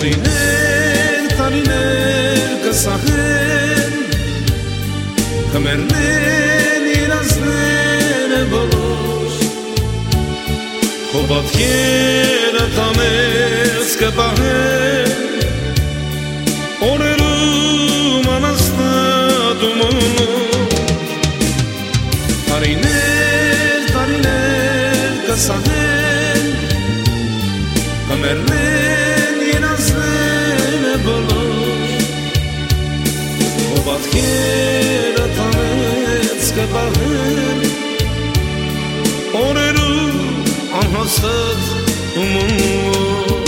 Տարիներ կսախեն Կմերնեն իրազները բոլոր Քո պատկերը տամես կպահեն Օրերում անաստատում Տարիներ կսախեն Կմերնեն իրազները բոլոր Քո պատկերը տամես կպահեն Օրերում անհաստատ